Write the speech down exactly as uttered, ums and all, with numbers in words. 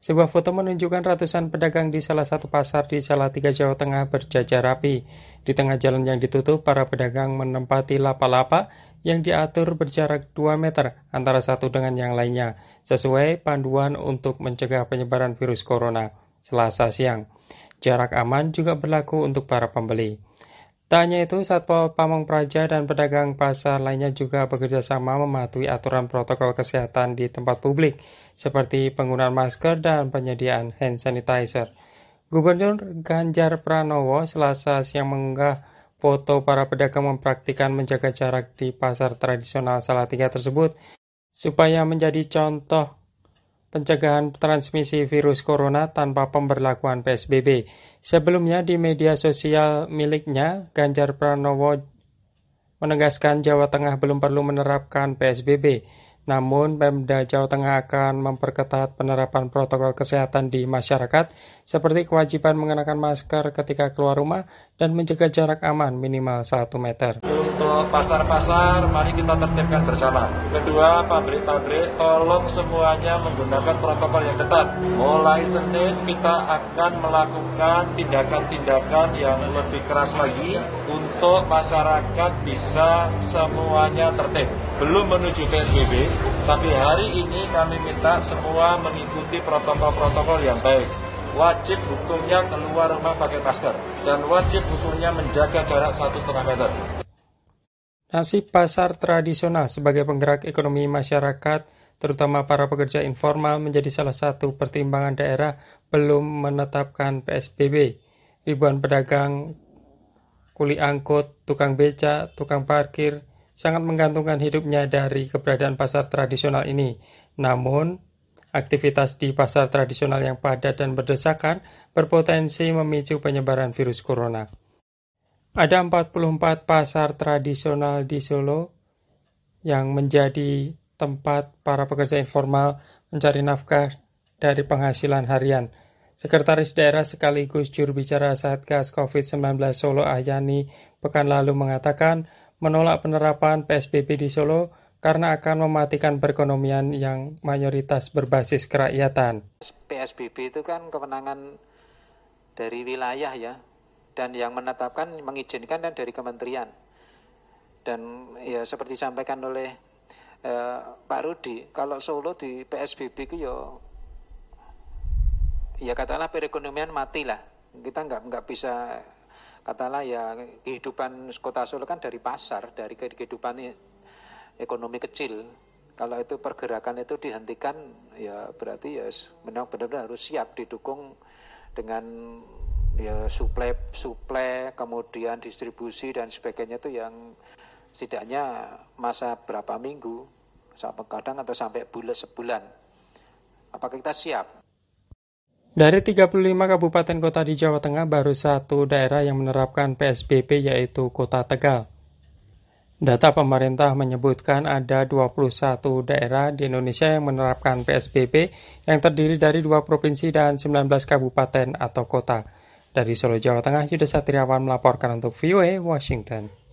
Sebuah foto menunjukkan ratusan pedagang di salah satu pasar di Salatiga, Jawa Tengah berjajar rapi. Di tengah jalan yang ditutup, para pedagang menempati lapak-lapak yang diatur berjarak dua meter antara satu dengan yang lainnya, sesuai panduan untuk mencegah penyebaran virus corona. Selasa siang, jarak aman juga berlaku untuk para pembeli. Tak hanya itu, Satpol Pamong Praja dan pedagang pasar lainnya juga bekerja sama mematuhi aturan protokol kesehatan di tempat publik, seperti penggunaan masker dan penyediaan hand sanitizer. Gubernur Ganjar Pranowo Selasa siang mengunggah foto para pedagang mempraktikkan menjaga jarak di pasar tradisional Salatiga tersebut, supaya menjadi contoh pencegahan transmisi virus corona tanpa pemberlakuan P S B B. Sebelumnya di media sosial miliknya, Ganjar Pranowo menegaskan Jawa Tengah belum perlu menerapkan P S B B. Namun, Pemda Jawa Tengah akan memperketat penerapan protokol kesehatan di masyarakat, seperti kewajiban mengenakan masker ketika keluar rumah dan menjaga jarak aman minimal satu meter. Untuk pasar-pasar, mari kita tertibkan bersama. Kedua, pabrik-pabrik, tolong semuanya menggunakan protokol yang ketat. Mulai Senin, kita akan melakukan tindakan-tindakan yang lebih keras lagi untuk masyarakat bisa semuanya tertib. Belum menuju P S B B, tapi hari ini kami minta semua mengikuti protokol-protokol yang baik. Wajib hukumnya keluar rumah pakai masker dan wajib hukumnya menjaga jarak satu setengah meter. Nasib pasar tradisional sebagai penggerak ekonomi masyarakat, terutama para pekerja informal, menjadi salah satu pertimbangan daerah belum menetapkan P S B B. Ribuan pedagang, kuli angkut, tukang beca, tukang parkir, sangat menggantungkan hidupnya dari keberadaan pasar tradisional ini. Namun, aktivitas di pasar tradisional yang padat dan berdesakan berpotensi memicu penyebaran virus corona. Ada empat puluh empat pasar tradisional di Solo yang menjadi tempat para pekerja informal mencari nafkah dari penghasilan harian. Sekretaris Daerah sekaligus juru bicara Satgas covid sembilan belas Solo Ahyani pekan lalu mengatakan menolak penerapan P S B B di Solo karena akan mematikan perekonomian yang mayoritas berbasis kerakyatan. P S B B itu kan kewenangan dari wilayah ya, dan yang menetapkan, mengizinkan dan dari kementerian. Dan ya seperti disampaikan oleh eh, Pak Rudi, kalau Solo di P S B B itu ya, ya katakanlah perekonomian mati lah. Kita nggak nggak bisa katakanlah ya kehidupan kota Solo kan dari pasar, dari kehidupan ekonomi kecil. Kalau itu pergerakan itu dihentikan, ya berarti ya memang benar-benar harus siap didukung dengan ya suplai, suplai, kemudian distribusi dan sebagainya itu yang setidaknya masa berapa minggu, sampai kadang atau sampai bulan sebulan. Apakah kita siap? Dari tiga puluh lima kabupaten kota di Jawa Tengah, baru satu daerah yang menerapkan P S B B yaitu Kota Tegal. Data pemerintah menyebutkan ada dua puluh satu daerah di Indonesia yang menerapkan P S B B yang terdiri dari dua provinsi dan sembilan belas kabupaten atau kota. Dari Solo, Jawa Tengah, Yuda Satriawan melaporkan untuk V O A Washington.